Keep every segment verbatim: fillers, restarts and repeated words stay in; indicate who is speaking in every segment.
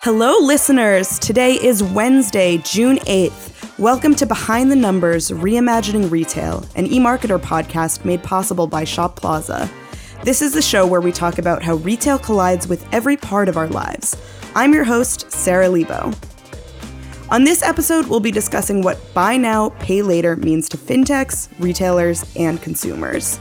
Speaker 1: Hello, listeners. Today is Wednesday, June eighth. Welcome to Behind the Numbers, Reimagining Retail, an eMarketer podcast made possible by Shop Plaza. This is the show where we talk about how retail collides with every part of our lives. I'm your host, Sarah Lebo. On this episode, we'll be discussing what buy now, pay later means to fintechs, retailers, and consumers.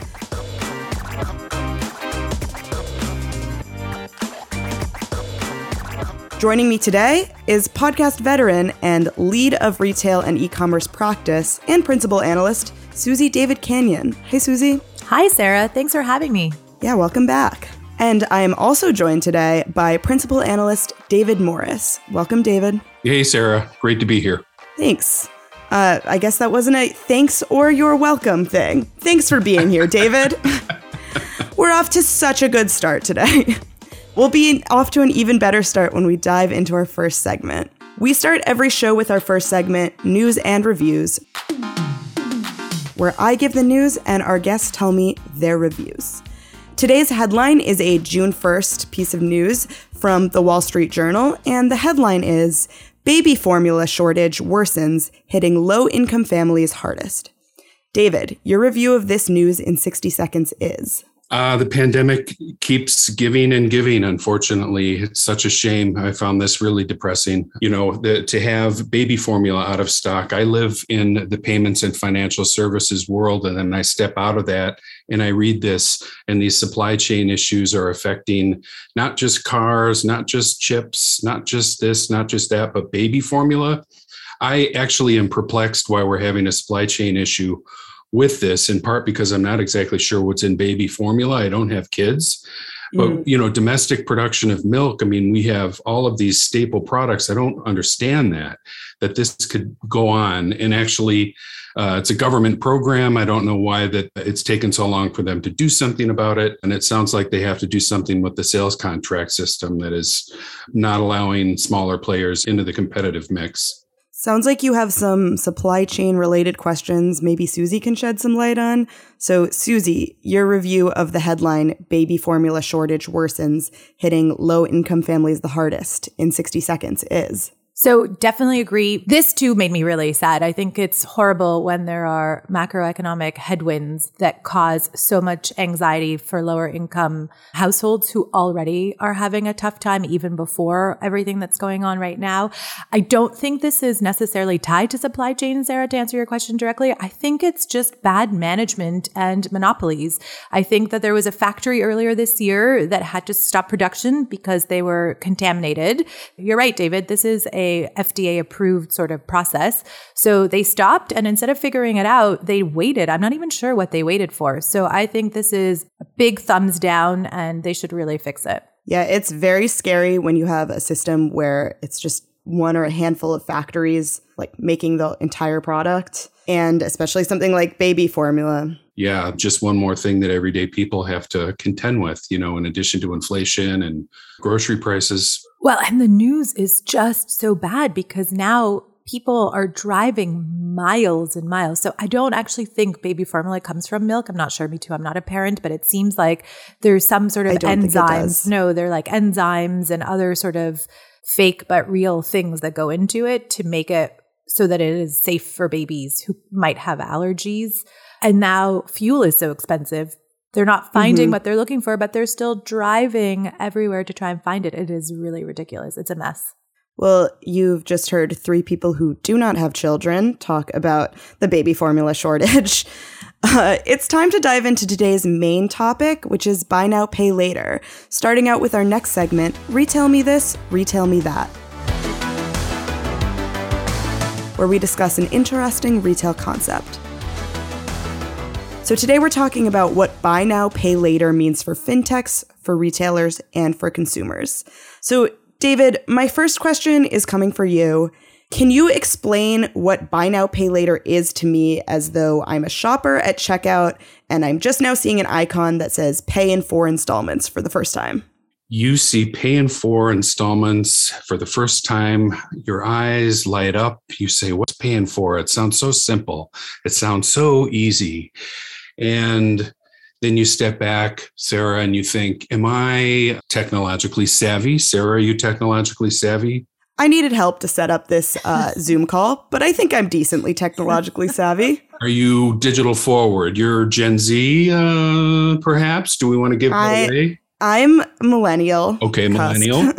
Speaker 1: Joining me today is podcast veteran and lead of retail and e-commerce practice and principal analyst, Susie David Canyon. Hey, Susie.
Speaker 2: Hi, Sarah. Thanks for having me.
Speaker 1: Yeah, welcome back. And I am also joined today by principal analyst David Morris. Welcome, David.
Speaker 3: Hey, Sarah. Great to be here.
Speaker 1: Thanks. Uh, I guess that wasn't a thanks or you're welcome thing. Thanks for being here, David. We're off to such a good start today. We'll be off to an even better start when we dive into our first segment. We start every show with our first segment, News and Reviews, where I give the news and our guests tell me their reviews. Today's headline is a June first piece of news from the Wall Street Journal, and the headline is, Baby Formula Shortage Worsens, Hitting Low-Income Families Hardest. David, your review of this news in sixty seconds is...
Speaker 3: Uh, the pandemic keeps giving and giving, unfortunately. It's such a shame. I found this really depressing. You know, the, to have baby formula out of stock. I live in the payments and financial services world, and then I step out of that and I read this, and these supply chain issues are affecting not just cars, not just chips, not just this, not just that, but baby formula. I actually am perplexed why we're having a supply chain issue with this, in part because I'm not exactly sure what's in baby formula. I don't have kids, but mm. you know, domestic production of milk. I mean, we have all of these staple products. I don't understand that, that this could go on. And actually, uh, it's a government program. I don't know why that it's taken so long for them to do something about it. And it sounds like they have to do something with the sales contract system that is not allowing smaller players into the competitive mix.
Speaker 1: Sounds like you have some supply chain related questions maybe Susie can shed some light on. So Susie, your review of the headline, Baby Formula Shortage Worsens, Hitting Low-Income Families the Hardest in sixty seconds is...
Speaker 2: So definitely agree. This too made me really sad. I think it's horrible when there are macroeconomic headwinds that cause so much anxiety for lower income households who already are having a tough time even before everything that's going on right now. I don't think this is necessarily tied to supply chain, Sarah, to answer your question directly. I think it's just bad management and monopolies. I think that there was a factory earlier this year that had to stop production because they were contaminated. You're right, David. This is a F D A approved sort of process. So they stopped, and instead of figuring it out, they waited. I'm not even sure what they waited for. So I think this is a big thumbs down, and they should really fix it.
Speaker 1: Yeah, it's very scary when you have a system where it's just one or a handful of factories like making the entire product, and especially something like baby formula.
Speaker 3: Yeah, just one more thing that everyday people have to contend with, you know, in addition to inflation and grocery prices.
Speaker 2: Well, and the news is just so bad because now people are driving miles and miles. So I don't actually think baby formula comes from milk. I'm not sure. Me too. I'm not a parent, but it seems like there's some sort of enzymes. No, they're like enzymes and other sort of fake but real things that go into it to make it so that it is safe for babies who might have allergies. And now fuel is so expensive. They're not finding mm-hmm. what they're looking for, but they're still driving everywhere to try and find it. It is really ridiculous. It's a mess.
Speaker 1: Well, you've just heard three people who do not have children talk about the baby formula shortage. Uh, it's time to dive into today's main topic, which is buy now, pay later. Starting out with our next segment, Retail Me This, Retail Me That, where we discuss an interesting retail concept. So today we're talking about what buy now, pay later means for fintechs, for retailers, and for consumers. So David, my first question is coming for you. Can you explain what buy now, pay later is to me as though I'm a shopper at checkout and I'm just now seeing an icon that says pay in four installments for the first time?
Speaker 3: You see pay in four installments for the first time, your eyes light up. You say, what's paying for? It sounds so simple. It sounds so easy. And Then you step back, Sarah, and you think, am I technologically savvy? Sarah, are you technologically savvy?
Speaker 1: I needed help to set up this uh, Zoom call, but I think I'm decently technologically savvy.
Speaker 3: Are you digital forward? You're Gen Z, uh, perhaps? Do we want to give
Speaker 1: I,
Speaker 3: that away?
Speaker 1: I'm millennial.
Speaker 3: Okay, millennial.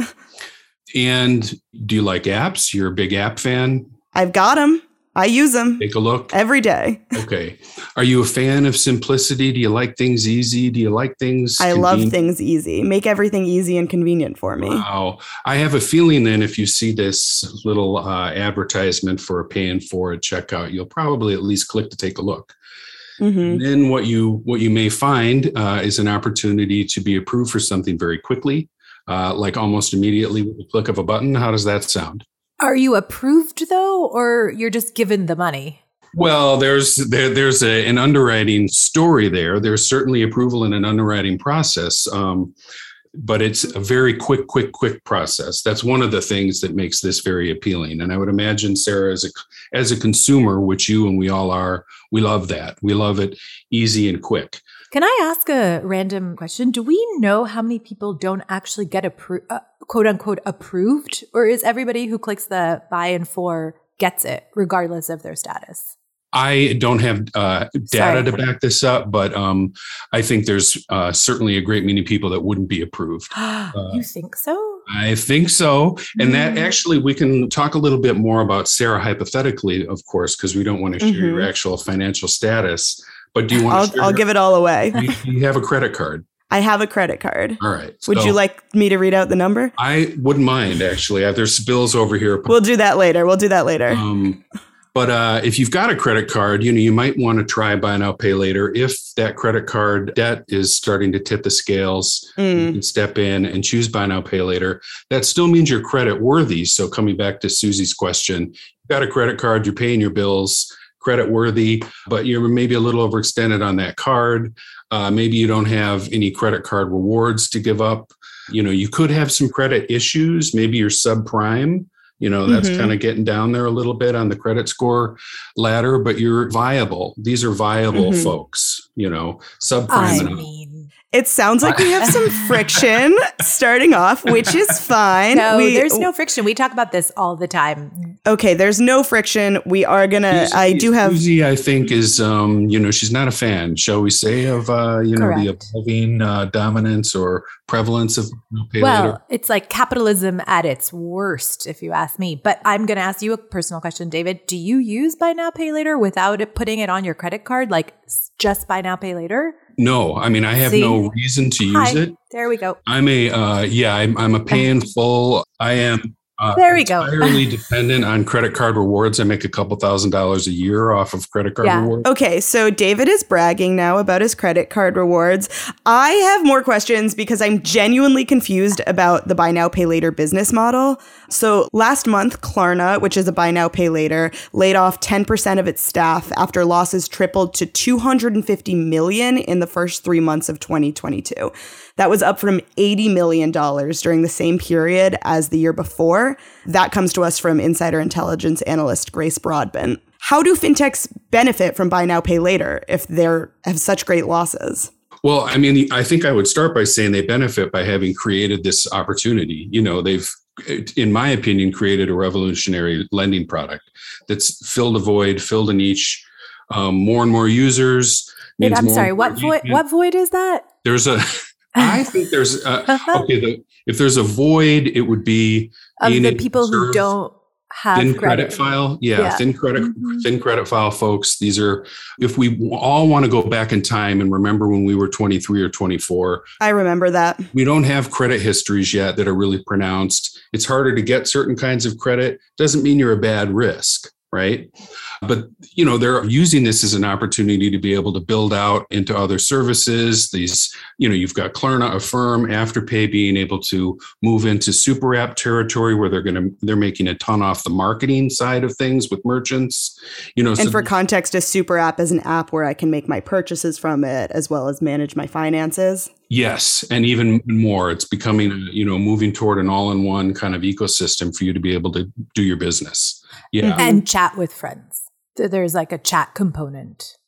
Speaker 3: And do you like apps?'re a big app fan?
Speaker 1: I've got them. I use them.
Speaker 3: Take a look.
Speaker 1: Every day.
Speaker 3: Okay. Are you a fan of simplicity? Do you like things easy? Do you like things
Speaker 1: I
Speaker 3: convenient?
Speaker 1: love things easy. Make everything easy and convenient for me.
Speaker 3: Wow. I have a feeling then if you see this little uh, advertisement for a pay in four at checkout, you'll probably at least click to take a look. Mm-hmm. And then what you what you may find uh, is an opportunity to be approved for something very quickly, uh, like almost immediately with the click of a button. How does that sound?
Speaker 2: Are you approved though, or you're just given the money?
Speaker 3: Well, there's there, there's a, an underwriting story there. There's certainly approval in an underwriting process, um, but it's a very quick, quick, quick process. That's one of the things that makes this very appealing. And I would imagine, Sarah, as a as a consumer, which you and we all are, we love that. We love it easy and quick.
Speaker 2: Can I ask a random question? Do we know how many people don't actually get approved, uh, quote unquote, approved? Or is everybody who clicks the buy in four gets it, regardless of their status?
Speaker 3: I don't have uh, data
Speaker 2: Sorry.
Speaker 3: to back this up, but um, I think there's uh, certainly a great many people that wouldn't be approved. Uh,
Speaker 2: you think so?
Speaker 3: I think so. And mm. that actually, we can talk a little bit more about Sarah hypothetically, of course, because we don't want to share mm-hmm. your actual financial status. But do you want
Speaker 1: I'll,
Speaker 3: to share?
Speaker 1: I'll give it all away.
Speaker 3: Do you, do you have a credit card?
Speaker 1: I have a credit card.
Speaker 3: All right.
Speaker 1: Would so you like me to read out the number?
Speaker 3: I wouldn't mind, actually. There's bills over here.
Speaker 1: We'll do that later. We'll do that later. Um,
Speaker 3: but uh, if you've got a credit card, you know, you might want to try buy now, pay later. If that credit card debt is starting to tip the scales, mm. you can step in and choose buy now, pay later. That still means you're credit worthy. So coming back to Susie's question, you've got a credit card, you're paying your bills, credit worthy, but you're maybe a little overextended on that card. Uh, maybe you don't have any credit card rewards to give up. You know, you could have some credit issues. Maybe you're subprime. You know, that's mm-hmm. kind of getting down there a little bit on the credit score ladder, but you're viable. These are viable mm-hmm. folks, you know, subprime.
Speaker 2: I mean,
Speaker 1: it sounds like we have some friction starting off, which is fine.
Speaker 2: No,
Speaker 1: we,
Speaker 2: there's no friction. We talk about this all the time.
Speaker 1: Okay, there's no friction. We are going to, I do have.
Speaker 3: Susie, I think, is, um, you know, she's not a fan, shall we say, of, uh, you know, Correct. the evolving uh, dominance or prevalence of pay
Speaker 2: well,
Speaker 3: later.
Speaker 2: It's like capitalism at its worst, if you ask me. But I'm going to ask you a personal question, David. Do you use buy now, pay later without it putting it on your credit card? Like just buy now, pay later?
Speaker 3: No, I mean, I have See? no reason to use
Speaker 2: Hi.
Speaker 3: it.
Speaker 2: There we go.
Speaker 3: I'm a, uh, yeah, I'm, I'm a pay in full. I am uh,
Speaker 2: there we go.
Speaker 3: entirely dependent on credit card rewards. I make a couple thousand dollars a year off of credit card
Speaker 2: yeah.
Speaker 3: rewards.
Speaker 1: Okay, so David is bragging now about his credit card rewards. I have more questions because I'm genuinely confused about the buy now, pay later business model. So last month, Klarna, which is a buy now, pay later, laid off ten percent of its staff after losses tripled to two hundred fifty million dollars in the first three months of twenty twenty-two. That was up from eighty million dollars during the same period as the year before. That comes to us from insider intelligence analyst Grace Broadbent. How do fintechs benefit from buy now, pay later if they have such great losses?
Speaker 3: Well, I mean, I think I would start by saying they benefit by having created this opportunity. You know, they've, in my opinion, created a revolutionary lending product that's filled a void, filled a niche, um, more and more users.
Speaker 2: Wait, I'm sorry, what void, what void is that?
Speaker 3: There's a... I think there's a, okay. The, if there's a void, it would be
Speaker 2: of the people who don't have
Speaker 3: thin
Speaker 2: credit,
Speaker 3: credit file. Yeah,
Speaker 2: yeah.
Speaker 3: thin credit,
Speaker 2: mm-hmm.
Speaker 3: thin credit file folks. These are, if we all want to go back in time and remember when we were twenty-three or twenty-four.
Speaker 1: I remember that.
Speaker 3: We don't have credit histories yet that are really pronounced. It's harder to get certain kinds of credit. Doesn't mean you're a bad risk, right? But, you know, they're using this as an opportunity to be able to build out into other services. These, you know, you've got Klarna, Affirm, Afterpay being able to move into super app territory where they're going to, they're making a ton off the marketing side of things with merchants, you know.
Speaker 1: And so for context, a super app is an app where I can make my purchases from it as well as manage my finances.
Speaker 3: Yes. And even more, it's becoming, you know, moving toward an all-in-one kind of ecosystem for you to be able to do your business. Yeah.
Speaker 2: And chat with friends. There's like a chat component.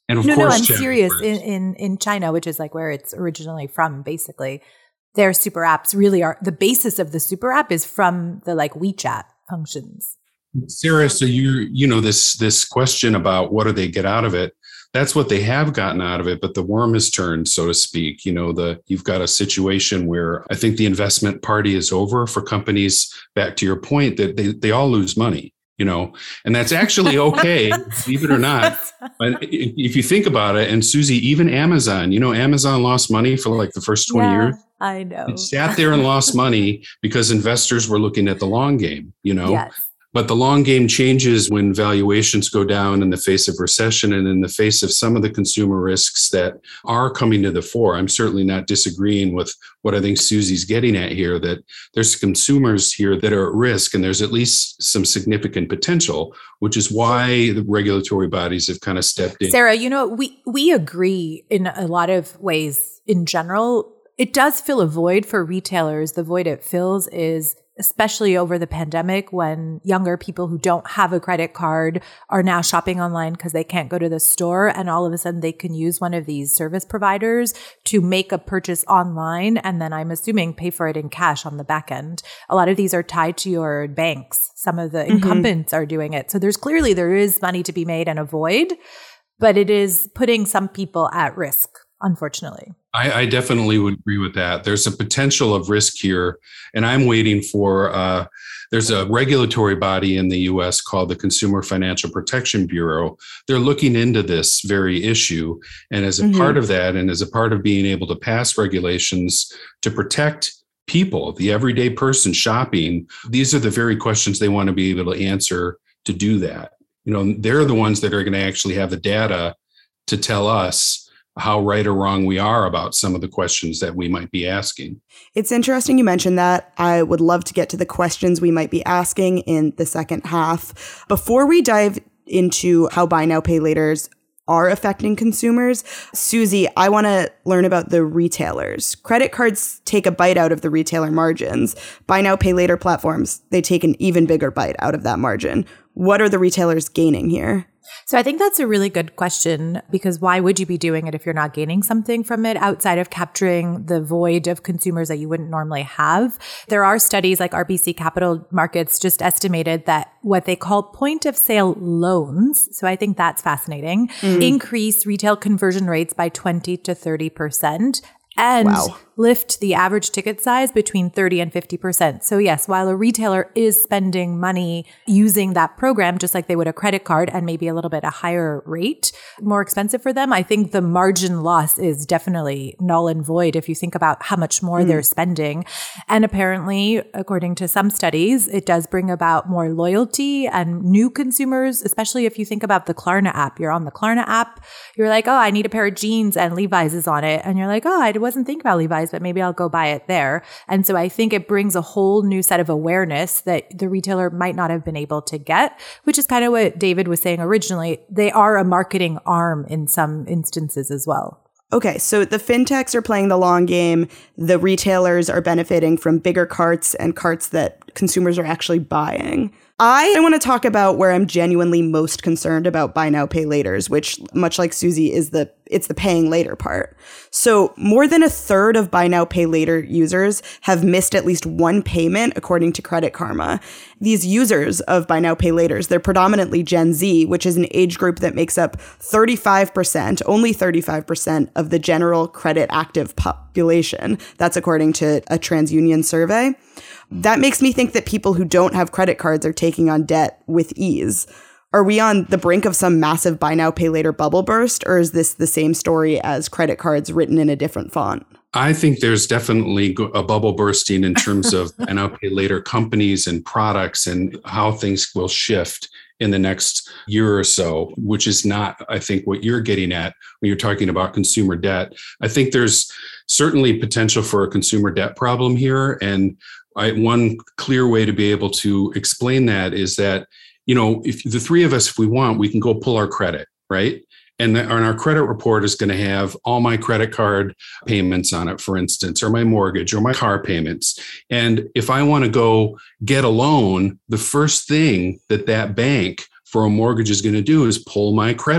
Speaker 3: And of
Speaker 2: no,
Speaker 3: course,
Speaker 2: no, I'm
Speaker 3: chat
Speaker 2: serious.
Speaker 3: reports.
Speaker 2: In, in in China, which is like where it's originally from, basically, their super apps really are the basis of the super app is from the like WeChat functions.
Speaker 3: Sarah, so you you know this this question about what do they get out of it? That's what they have gotten out of it, but the worm has turned, so to speak. You know, the you've got a situation where I think the investment party is over for companies. Back to your point, that they they all lose money. You know, and that's actually okay, believe it or not. But if you think about it, and Susie, even Amazon, you know, Amazon lost money for like the first twenty
Speaker 2: yeah,
Speaker 3: years.
Speaker 2: I know.
Speaker 3: It sat there and lost money because investors were looking at the long game, you know.
Speaker 2: Yes.
Speaker 3: But the long game changes when valuations go down in the face of recession and in the face of some of the consumer risks that are coming to the fore. I'm certainly not disagreeing with what I think Susie's getting at here, that there's consumers here that are at risk and there's at least some significant potential, which is why the regulatory bodies have kind of stepped in.
Speaker 2: Sarah, you know, we, we agree in a lot of ways in general. It does fill a void for retailers. The void it fills is especially over the pandemic when younger people who don't have a credit card are now shopping online because they can't go to the store, and all of a sudden they can use one of these service providers to make a purchase online and then I'm assuming pay for it in cash on the back end. A lot of these are tied to your banks. Some of the incumbents mm-hmm. are doing it. So there's clearly there is money to be made and a void, but it is putting some people at risk, unfortunately.
Speaker 3: I, I definitely would agree with that. There's a potential of risk here, and I'm waiting for, uh, there's a regulatory body in the U S called the Consumer Financial Protection Bureau. They're looking into this very issue. And as a mm-hmm. part of that, and as a part of being able to pass regulations to protect people, the everyday person shopping, these are the very questions they want to be able to answer to do that. You know, they're the ones that are going to actually have the data to tell us how right or wrong we are about some of the questions that we might be asking.
Speaker 1: It's interesting you mentioned that. I would love to get to the questions we might be asking in the second half. Before we dive into how buy now, pay laters are affecting consumers, Susie, I want to learn about the retailers. Credit cards take a bite out of the retailer margins. Buy now, pay later platforms, they take an even bigger bite out of that margin. What are the retailers gaining here?
Speaker 2: So I think that's a really good question, because why would you be doing it if you're not gaining something from it outside of capturing the void of consumers that you wouldn't normally have? There are studies like R B C Capital Markets just estimated that what they call point of sale loans, so I think that's fascinating, mm. increase retail conversion rates by twenty to thirty percent. And wow. lift the average ticket size between thirty and fifty percent. So yes, while a retailer is spending money using that program, just like they would a credit card and maybe a little bit a higher rate, more expensive for them, I think the margin loss is definitely null and void if you think about how much more mm. they're spending. And apparently, according to some studies, it does bring about more loyalty and new consumers, especially if you think about the Klarna app. You're on the Klarna app, you're like, oh, I need a pair of jeans and Levi's is on it. And you're like, oh, I wasn't thinking about Levi's, but maybe I'll go buy it there. And so I think it brings a whole new set of awareness that the retailer might not have been able to get, which is kind of what David was saying originally. They are a marketing arm in some instances as well.
Speaker 1: Okay, so the fintechs are playing the long game. The retailers are benefiting from bigger carts and carts that consumers are actually buying. I want to talk about where I'm genuinely most concerned about buy now, pay laters, which, much like Susie, is the it's the paying later part. So more than a third of buy now, pay later users have missed at least one payment, according to Credit Karma. These users of buy now, pay laters, they're predominantly Gen Z, which is an age group that makes up thirty-five percent, only thirty-five percent of the general credit active population. That's according to a TransUnion survey. That makes me think that people who don't have credit cards are taking on debt with ease. Are we on the brink of some massive buy now, pay later bubble burst, or is this the same story as credit cards written in a different font?
Speaker 3: I think there's definitely a bubble bursting in terms of buy now, pay later companies and products and how things will shift in the next year or so, which is not, I think, what you're getting at when you're talking about consumer debt. I think there's certainly potential for a consumer debt problem here. And I, one clear way to be able to explain that is that, you know, if the three of us, if we want, we can go pull our credit, right? And, the, and our credit report is going to have all my credit card payments on it, for instance, or my mortgage or my car payments. And if I want to go get a loan, the first thing that that bank for a mortgage is going to do is pull my credit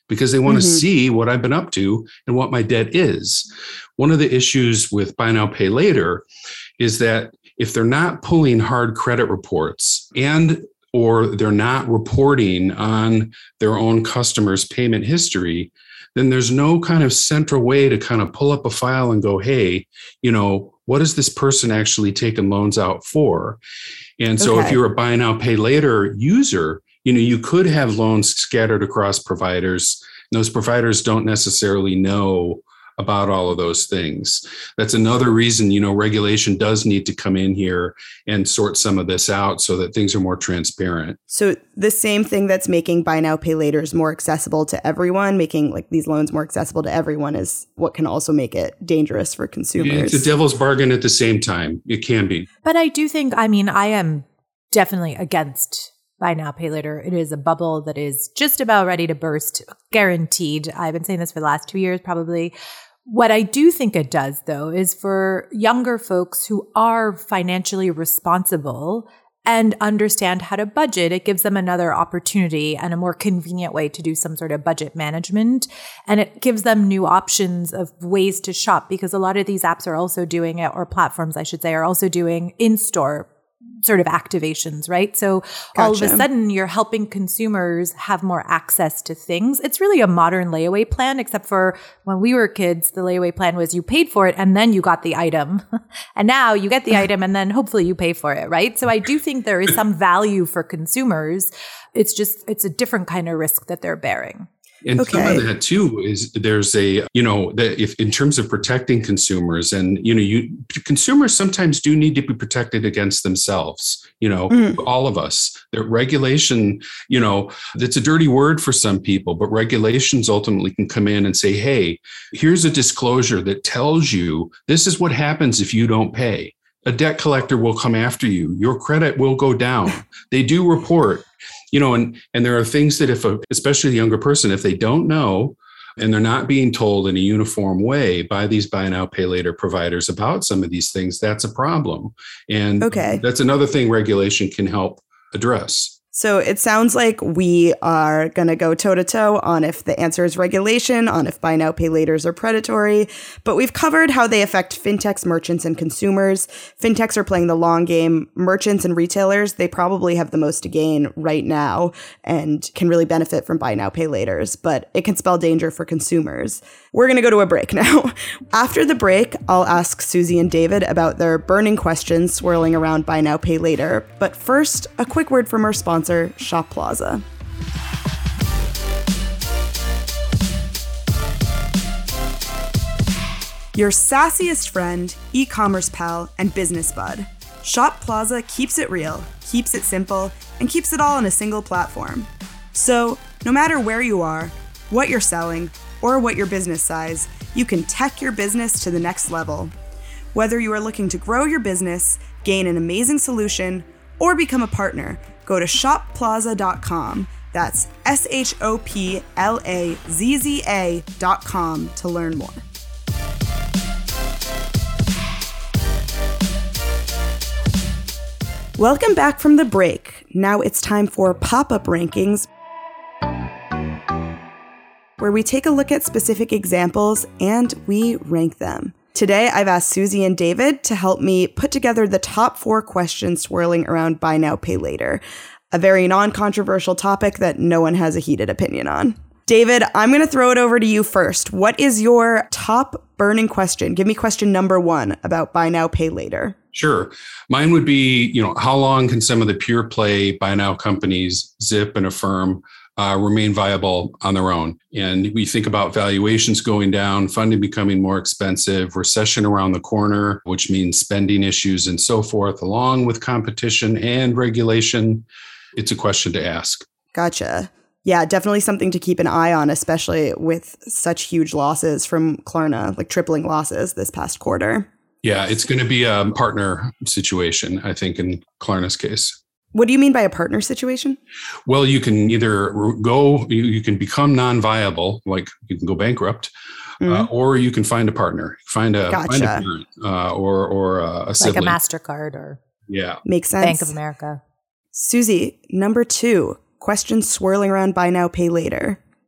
Speaker 3: because they want to
Speaker 1: Mm-hmm.
Speaker 3: see what I've been up to and what my debt is. One of the issues with buy now, pay later is that if they're not pulling hard credit reports and or they're not reporting on their own customers' payment history, then there's no kind of central way to kind of pull up a file and go, hey, you know, what is this person actually taking loans out for? And so
Speaker 1: Okay.
Speaker 3: if you're a buy now, pay later user, you know, you could have loans scattered across providers. And those providers don't necessarily know about all of those things. That's another reason, you know, regulation does need to come in here and sort some of this out so that things are more transparent.
Speaker 1: So the same thing that's making buy now, pay laters more accessible to everyone, making like these loans more accessible to everyone, is what can also make it dangerous for consumers.
Speaker 3: It's a devil's bargain at the same time. It can be.
Speaker 2: But I do think, I mean, I am definitely against buy now, pay later. It is a bubble that is just about ready to burst, guaranteed. I've been saying this for the last two years, probably. What I do think it does, though, is for younger folks who are financially responsible and understand how to budget, it gives them another opportunity and a more convenient way to do some sort of budget management. And it gives them new options of ways to shop, because a lot of these apps are also doing it, or platforms, I should say, are also doing in-store sort of activations, right? So all of a
Speaker 1: Gotcha.
Speaker 2: sudden you're helping consumers have more access to things. It's really a modern layaway plan, except for when we were kids, the layaway plan was you paid for it and then you got the item. And now you get the item and then hopefully you pay for it, right? So I do think there is some value for consumers. It's just, it's a different kind of risk that they're bearing.
Speaker 3: And
Speaker 1: Okay.
Speaker 3: some of that too is there's a, you know, that if in terms of protecting consumers, and, you know, you consumers sometimes do need to be protected against themselves, you know,
Speaker 1: Mm.
Speaker 3: all of us. The regulation, you know, it's a dirty word for some people, but regulations ultimately can come in and say, hey, here's a disclosure that tells you this is what happens if you don't pay. A debt collector will come after you. Your credit will go down. They do report. You know, and, and there are things that if, a, especially the younger person, if they don't know and they're not being told in a uniform way by these buy now, pay later providers about some of these things, that's a problem. And
Speaker 1: Okay.
Speaker 3: that's another thing regulation can help address.
Speaker 1: So it sounds like we are going to go toe to toe on if the answer is regulation, on if buy now, pay laters are predatory. But we've covered how they affect fintechs, merchants, and consumers. Fintechs are playing the long game. Merchants and retailers, they probably have the most to gain right now and can really benefit from buy now, pay laters. But it can spell danger for consumers. We're going to go to a break now. After the break, I'll ask Susie and David about their burning questions swirling around buy now, pay later. But first, a quick word from our sponsor, Shop Plaza. Your sassiest friend, e-commerce pal, and business bud. Shop Plaza keeps it real, keeps it simple, and keeps it all on a single platform. So, no matter where you are, what you're selling, or what your business size, you can tech your business to the next level. Whether you are looking to grow your business, gain an amazing solution, or become a partner, go to shop plaza dot com. That's S H O P L A Z Z A dot com to learn more. Welcome back from the break. Now it's time for Pop-Up Rankings, where we take a look at specific examples and we rank them. Today, I've asked Susie and David to help me put together the top four questions swirling around buy now, pay later, a very non-controversial topic that no one has a heated opinion on. David, I'm going to throw it over to you first. What is your top burning question? Give me question number one about buy now, pay later.
Speaker 3: Sure. Mine would be, you know, how long can some of the pure play buy now companies, Zip and Affirm, uh, remain viable on their own? And we think about valuations going down, funding becoming more expensive, recession around the corner, which means spending issues and so forth, along with competition and regulation. It's a question to ask.
Speaker 1: Gotcha. Yeah, definitely something to keep an eye on, especially with such huge losses from Klarna, like tripling losses this past quarter.
Speaker 3: Yeah, it's going to be a partner situation, I think, in Klarna's case.
Speaker 1: What do you mean by a partner situation?
Speaker 3: Well, you can either go, you, you can become non-viable, like you can go bankrupt, mm-hmm. uh, or you can find a partner, find a,
Speaker 1: gotcha.
Speaker 3: find a parent, uh, or or a, a sibling.
Speaker 2: Like a MasterCard or
Speaker 3: yeah,
Speaker 1: makes sense.
Speaker 2: Bank of America.
Speaker 1: Susie, number two, questions swirling around buy now, pay later.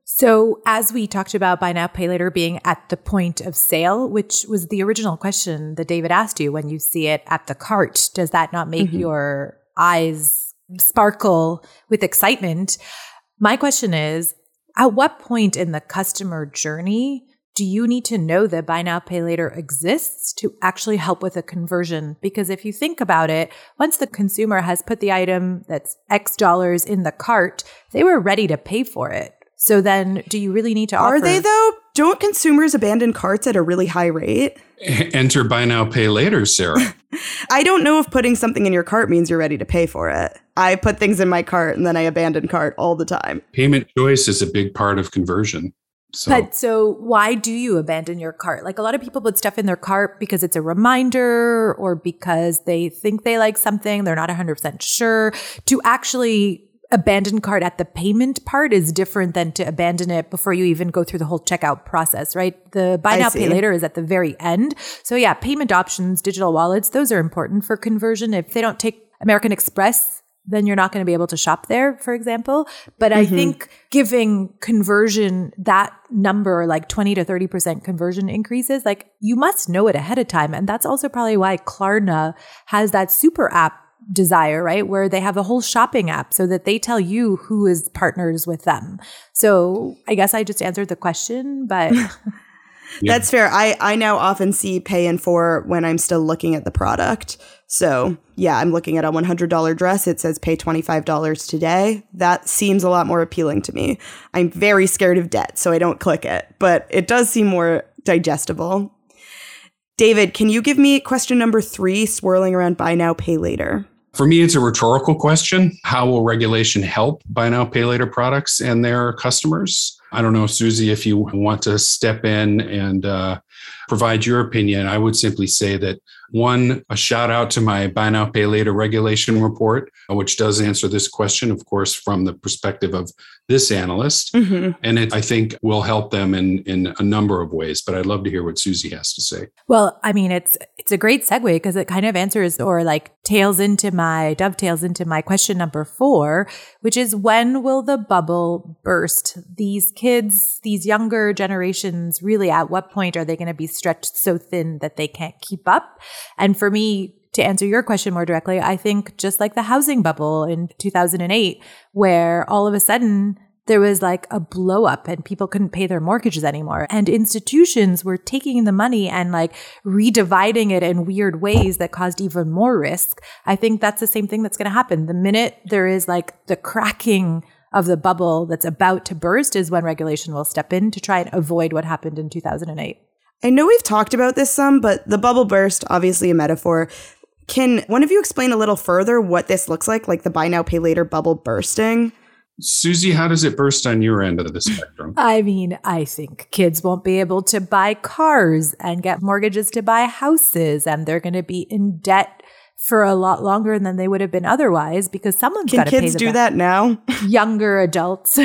Speaker 2: So as we talked about buy now, pay later being at the point of sale, which was the original question that David asked you, when you see it at the cart, does that not make mm-hmm. your eyes sparkle with excitement? My question is, at what point in the customer journey do you need to know that buy now, pay later exists to actually help with a conversion? Because if you think about it, once the consumer has put the item that's X dollars in the cart, they were ready to pay for it. So then do you really need to offer?
Speaker 1: Are they though? Don't consumers abandon carts at a really high rate?
Speaker 3: Enter buy now, pay later, Sarah.
Speaker 1: I don't know if putting something in your cart means you're ready to pay for it. I put things in my cart and then I abandon cart all the time.
Speaker 3: Payment choice is a big part of conversion. So.
Speaker 2: But so why do you abandon your cart? Like a lot of people put stuff in their cart because it's a reminder or because they think they like something. They're not one hundred percent sure. To actually abandon cart at the payment part is different than to abandon it before you even go through the whole checkout process, right? The buy now, pay later is at the very end. So yeah, payment options, digital wallets, those are important for conversion. If they don't take American Express, then you're not going to be able to shop there, for example. But mm-hmm. I think giving conversion that number, like twenty to thirty percent conversion increases, like you must know it ahead of time. And that's also probably why Klarna has that super app desire, right? Where they have a whole shopping app so that they tell you who is partners with them. So I guess I just answered the question, but...
Speaker 1: That's fair. I, I now often see pay in four when I'm still looking at the product. So yeah, I'm looking at a one hundred dollars dress. It says pay twenty-five dollars today. That seems a lot more appealing to me. I'm very scared of debt, so I don't click it, but it does seem more digestible. David, can you give me question number three, swirling around buy now, pay later?
Speaker 3: For me, it's a rhetorical question. How will regulation help buy now, pay later products and their customers? I don't know, Susie, if you want to step in and uh, provide your opinion. I would simply say that, one, a shout out to my buy now, pay later regulation report, which does answer this question, of course, from the perspective of this analyst. Mm-hmm. And it, I think, will help them in, in a number of ways. But I'd love to hear what Susie has to say.
Speaker 2: Well, I mean, it's it's a great segue because it kind of answers or like tails into my, dovetails into my question number four, which is when will the bubble burst? These kids, these younger generations, really at what point are they going to be stretched so thin that they can't keep up? And for me, to answer your question more directly, I think just like the housing bubble in two thousand eight, where all of a sudden there was like a blow up and people couldn't pay their mortgages anymore. And institutions were taking the money and like redividing it in weird ways that caused even more risk. I think that's the same thing that's going to happen. The minute there is like the cracking of the bubble that's about to burst is when regulation will step in to try and avoid what happened in two thousand eight.
Speaker 1: I know we've talked about this some, but the bubble burst, obviously a metaphor. Can one of you explain a little further what this looks like, like the buy now, pay later bubble bursting?
Speaker 3: Susie, how does it burst on your end of the spectrum?
Speaker 2: I mean, I think kids won't be able to buy cars and get mortgages to buy houses, and they're going to be in debt for a lot longer than they would have been otherwise because someone's got to pay the
Speaker 1: Can kids do that now?
Speaker 2: Younger adults.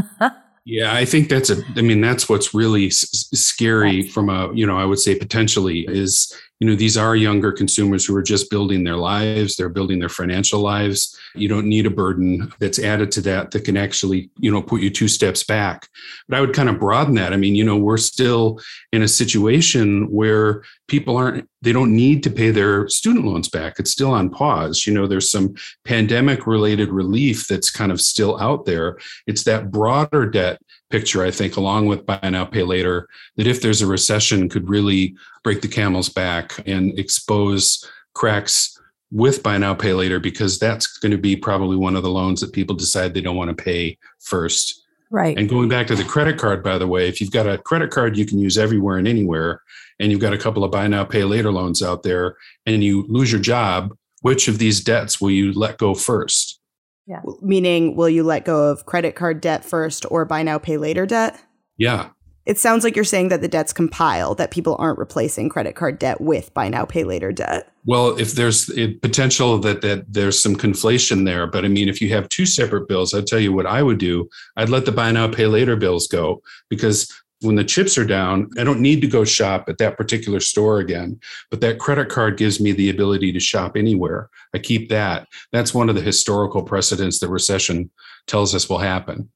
Speaker 3: Yeah, I think that's a, I mean, that's what's really s- scary from a, you know, I would say potentially is, you know, these are younger consumers who are just building their lives. They're building their financial lives. You don't need a burden that's added to that that can actually, you know, put you two steps back. But I would kind of broaden that. I mean, you know, we're still in a situation where people aren't, they don't need to pay their student loans back. It's still on pause. You know, there's some pandemic related relief that's kind of still out there. It's that broader debt picture, I think, along with buy now, pay later, that if there's a recession could really break the camel's back and expose cracks with buy now, pay later, because that's going to be probably one of the loans that people decide they don't want to pay first.
Speaker 2: Right.
Speaker 3: And going back to the credit card, by the way, if you've got a credit card you can use everywhere and anywhere, and you've got a couple of buy now, pay later loans out there, and you lose your job, which of these debts will you let go first?
Speaker 2: Yeah.
Speaker 1: Meaning, will you let go of credit card debt first or buy now, pay later debt?
Speaker 3: Yeah.
Speaker 1: It sounds like you're saying that the debts compile, that people aren't replacing credit card debt with buy now, pay later debt.
Speaker 3: Well, if there's a potential that, that there's some conflation there, but I mean, if you have two separate bills, I'd tell you what I would do. I'd let the buy now, pay later bills go, because when the chips are down, I don't need to go shop at that particular store again. But that credit card gives me the ability to shop anywhere. I keep that. That's one of the historical precedents that recession tells us will happen.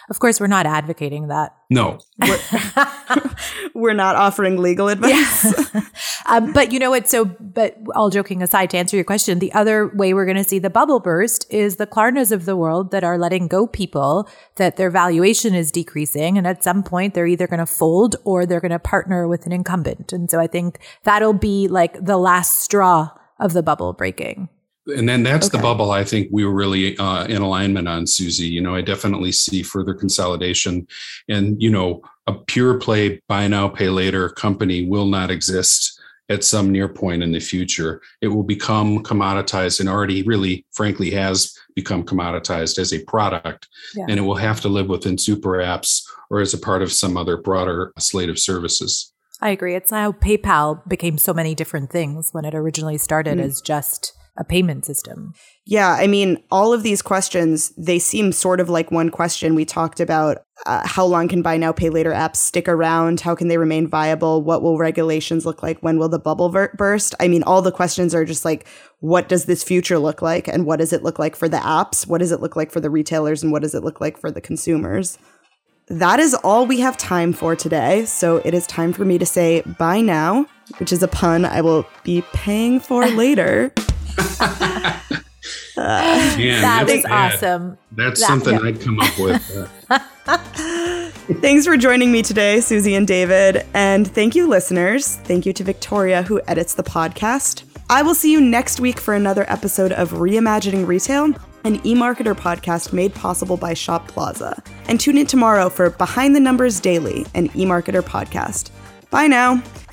Speaker 2: Of course, we're not advocating that.
Speaker 3: No.
Speaker 1: We're, we're not offering legal advice.
Speaker 2: Yeah. um, but you know what? So, but all joking aside, to answer your question, the other way we're going to see the bubble burst is the Klarnas of the world that are letting go people, that their valuation is decreasing. And at some point, they're either going to fold or they're going to partner with an incumbent. And so I think that'll be like the last straw of the bubble breaking.
Speaker 3: And then that's
Speaker 2: Okay.
Speaker 3: the bubble I think we were really uh, in alignment on, Susie. You know, I definitely see further consolidation, and, you know, a pure play buy now, pay later company will not exist at some near point in the future. It will become commoditized, and already really, frankly, has become commoditized as a product.
Speaker 2: Yeah.
Speaker 3: And it will have to live within super apps or as a part of some other broader slate of services.
Speaker 2: I agree. It's how PayPal became so many different things when it originally started
Speaker 1: Mm.
Speaker 2: as just a payment system.
Speaker 1: Yeah, I mean, all of these questions, they seem sort of like one question. We talked about uh, how long can buy now, pay later apps stick around? How can they remain viable? What will regulations look like? When will the bubble ver- burst? I mean, all the questions are just like, what does this future look like? And what does it look like for the apps? What does it look like for the retailers? And what does it look like for the consumers? That is all we have time for today. So it is time for me to say bye now, which is a pun I will be paying for later.
Speaker 3: Man,
Speaker 2: that
Speaker 3: that's
Speaker 2: was
Speaker 3: bad.
Speaker 2: awesome.
Speaker 3: That's
Speaker 2: That-
Speaker 3: something
Speaker 2: yeah.
Speaker 3: I'd come up with.
Speaker 1: Thanks for joining me today, Susie and David. And thank you, listeners. Thank you to Victoria, who edits the podcast. I will see you next week for another episode of Reimagining Retail, an eMarketer podcast made possible by Shop Plaza. And tune in tomorrow for Behind the Numbers Daily, an eMarketer podcast. Bye now.